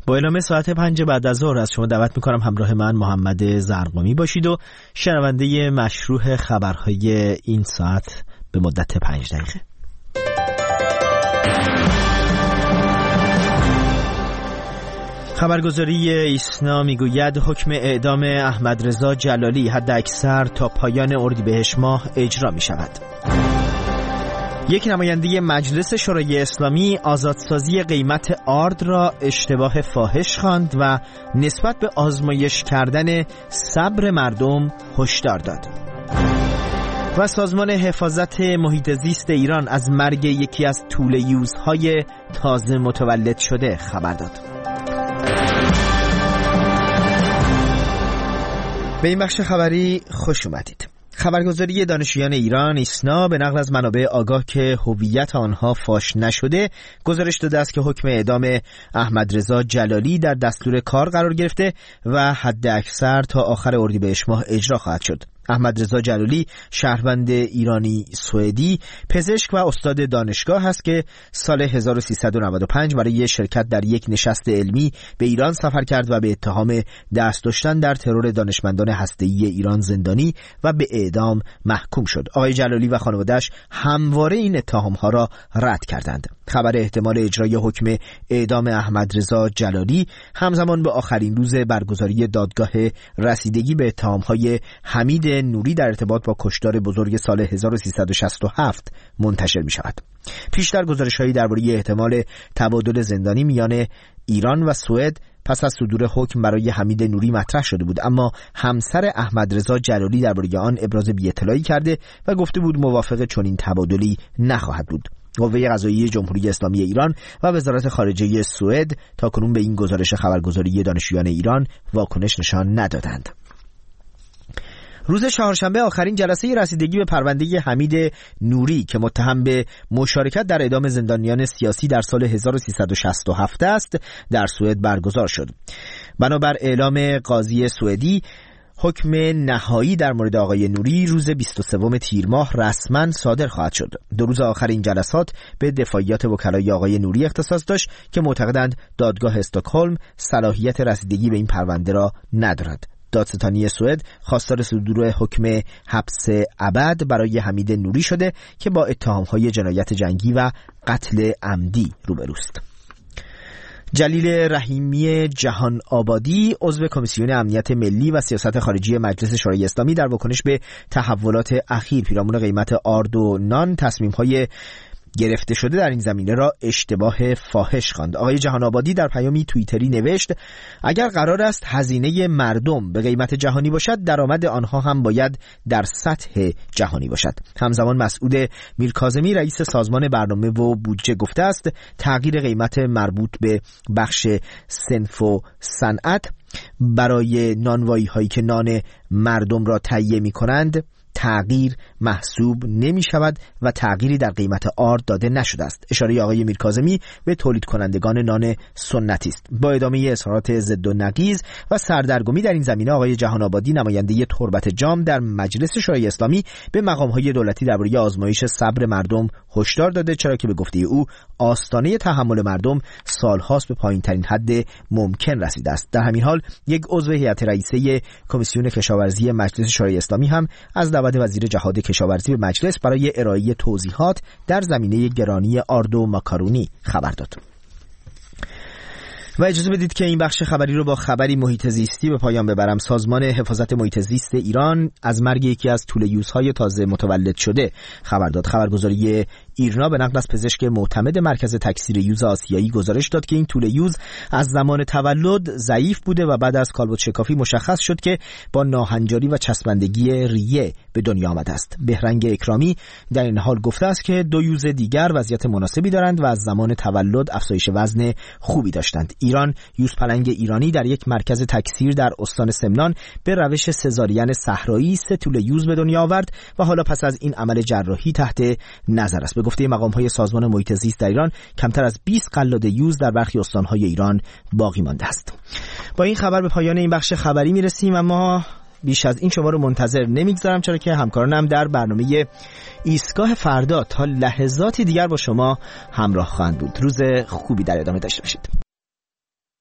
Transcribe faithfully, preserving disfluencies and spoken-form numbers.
با اعلام ساعت پنج بعد از ظهر از شما دعوت میکنم همراه من محمد زرقامی باشید و شنونده مشروح خبرهای این ساعت به مدت پنج دقیقه. خبرگزاری ایسنا میگوید حکم اعدام احمد رضا جلالی حداکثر تا پایان اردیبهشت ماه اجرا می شود. یک نماینده مجلس شورای اسلامی آزادسازی قیمت آرد را اشتباه فاحش خواند و نسبت به آزمایش کردن صبر مردم هشدار داد. و سازمان حفاظت محیط زیست ایران از مرگ یکی از طوله‌یوزهای تازه متولد شده خبر داد. به این بخش خبری خوش اومدید. خبرگزاری دانشجویان ایران ایسنا به نقل از منابع آگاه که هویت آنها فاش نشده گزارش داده است که حکم اعدام احمد رضا جلالی در دستور کار قرار گرفته و حداکثر تا آخر اردیبهشت ماه اجرا خواهد شد. احمد رضا جلالی شهروند ایرانی سوئدی، پزشک و استاد دانشگاه است که سال هزار و سیصد و نود و پنج برای شرکت در یک نشست علمی به ایران سفر کرد و به اتهام دست داشتن در ترور دانشمندان هسته‌ای ایران زندانی و به اعدام محکوم شد. آقای جلالی و خانواده‌اش همواره این اتهام‌ها را رد کردند. خبر احتمال اجرای حکم اعدام احمد رضا جلالی همزمان به آخرین روز برگزاری دادگاه رسیدگی به اتهام‌های حمید نوری در ارتباط با کشتار بزرگ سال هزار و سیصد و شصت و هفت منتشر می شود. پیشتر گزارش‌هایی درباره احتمال تبادل زندانی میان ایران و سوئد پس از صدور حکم برای حمید نوری مطرح شده بود، اما همسر احمد رضا جلالی درباره آن ابراز بی‌اطلاعی کرده و گفته بود موافق چنین تبادلی نخواهد بود. قوه قضاییه جمهوری اسلامی ایران و وزارت خارجه سوئد تاکنون به این گزارش خبرگزاری دانشجویان ایران واکنش نشان ندادند. روز چهارشنبه آخرین جلسه رسیدگی به پرونده حمید نوری که متهم به مشارکت در اعدام زندانیان سیاسی در سال هزار و سیصد و شصت و هفت است در سوئد برگزار شد. بنابر اعلام قاضی سوئدی حکم نهایی در مورد آقای نوری روز بیست و سوم تیر ماه رسما صادر خواهد شد. دو روز آخر این جلسات به دفاعیات وکلای آقای نوری اختصاص داشت که معتقدند دادگاه استکهلم صلاحیت رسیدگی به این پرونده را ندارد. دادستانی سوئد خواستار صدور حکم حبس ابد برای حمید نوری شده که با اتهام‌های جنایت جنگی و قتل عمدی روبروست. جلیل رحیمی جهان آبادی عضو کمیسیون امنیت ملی و سیاست خارجی مجلس شورای اسلامی در واکنش به تحولات اخیر پیرامون قیمت آرد و نان تصمیم‌های گرفته شده در این زمینه را اشتباه فاحش خواند. آقای جهان آبادی در پیامی توییتری نوشت اگر قرار است هزینه مردم به قیمت جهانی باشد، درآمد آنها هم باید در سطح جهانی باشد. همزمان مسعود میرکاظمی رئیس سازمان برنامه و بودجه گفته است تغییر قیمت مربوط به بخش صنف و صنعت برای نانوایی هایی که نان مردم را تهیه می کنند تغییر محسوب نمی شود و تغییری در قیمت آرد داده نشده است. اشاره آقای میرکاظمی به تولید کنندگان نان سنتی است. با ادامه اظهارات ضد و نقیض و سردرگمی در این زمینه، آقای جهان آبادی نماینده تربت جام در مجلس شورای اسلامی به مقام‌های دولتی درباره آزمایش صبر مردم هشدار داده، چرا که به گفته او آستانه تحمل مردم سالهاست به پایین‌ترین حد ممکن رسیده است. در همین حال یک عضو هیئت رئیسه کمیسیون کشاورزی مجلس شورای اسلامی هم از دعوت وزیر جهاد کشاورزی به مجلس برای ارائه توضیحات در زمینه گرانی آرد و ماکارونی خبر داد. و اجازه بدید که این بخش خبری رو با خبری محیط زیستی به پایان ببرم. سازمان حفاظت محیط زیست ایران از مرگ یکی از طوله‌یوزهای تازه متولد شده خبر داد. خبرگزاری ایرنا به نقل از پزشک معتمد مرکز تکثیر یوز آسیایی گزارش داد که این طوله‌یوز از زمان تولد ضعیف بوده و بعد از کالبد شکافی مشخص شد که با ناهنجاری و چسبندگی ریه به دنیا آمده است. بهرنگ اکرامی در این حال گفته است که دو یوز دیگر وضعیت مناسبی دارند و از زمان تولد افزایش وزن خوبی داشتند. ایران یوز پلنگ ایرانی در یک مرکز تکثیر در استان سمنان به روش سزارین صحرایی سه طوله‌یوز به دنیا آورد و حالا پس از این عمل جراحی تحت نظر است. به گفته مقام‌های سازمان محیط زیست در ایران کمتر از بیست قلاده یوز در برخی استان‌های ایران باقی مانده است. با این خبر به پایان این بخش خبری میرسیم، اما بیش از این شما رو منتظر نمیگذارم، چرا که همکارانم در برنامه ایستگاه فردا تا لحظاتی دیگر با شما همراه خواهند بود. روز خوبی در ادامه داشته باشید.